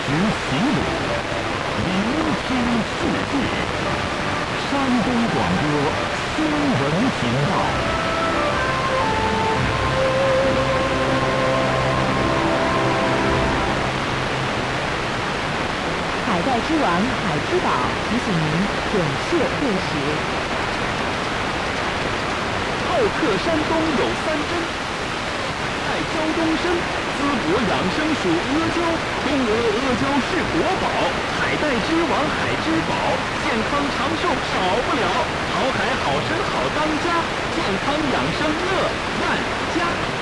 时习鲁，聆听世界。山东广播新闻频道。 海带之王海之宝提醒您准确对时。 好客山东有3珍：爱胶东参，淄博养生属阿胶，东阿阿胶是国宝，海带之王海之宝，健康长寿少不了，好海好参好当家，健康养生乐万家。